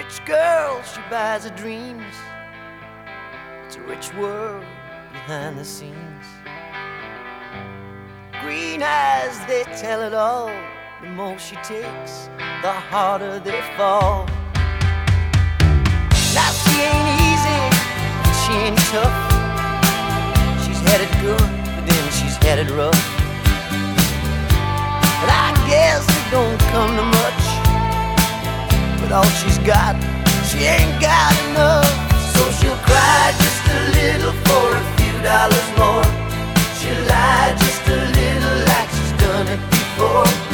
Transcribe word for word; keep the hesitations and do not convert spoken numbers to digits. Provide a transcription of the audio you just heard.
Rich girl, she buys her dreams. It's a rich world behind the scenes. Green eyes, they tell it all. The more she takes, the harder they fall. Now she ain't easy, she ain't tough. She's headed good, but then she's headed rough. But I guess it don't come to much. With all she's got, she ain't got enough. So she'll cry just a little for a few dollars more. She'll lie just a little like she's done it before.